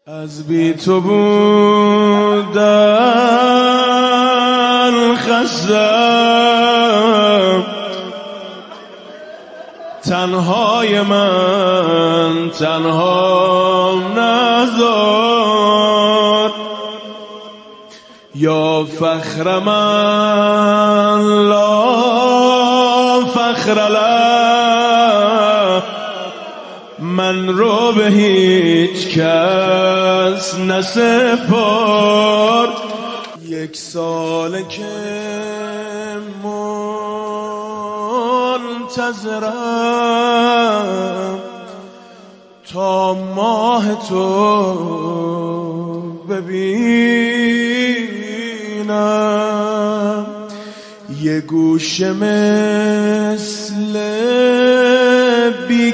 از بی تو بودن خستم، تنهای من تنها نذار. یا فخر من لا فخر له، من رو به هیچ کس نسپار. یک ساله که منتظرم تا ماه تو ببینم. یه گوشه مثل بی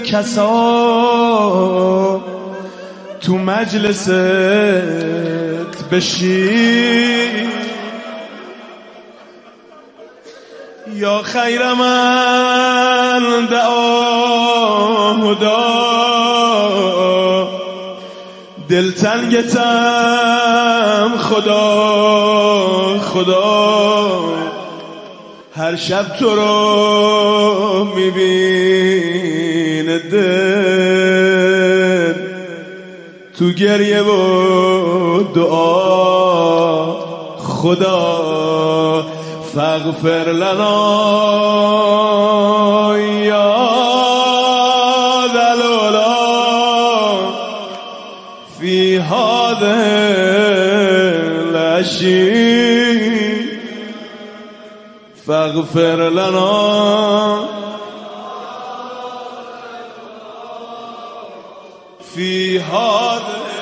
کسا تو مجلست بشین. یا خیر من دعا دلتنگتم خدا، هر شب تو رو میبینه دل تو گریه و دعا. خدا فاغفر لنا یا ذا العلا فی هذه العشی، فاغفر لنا فی هذه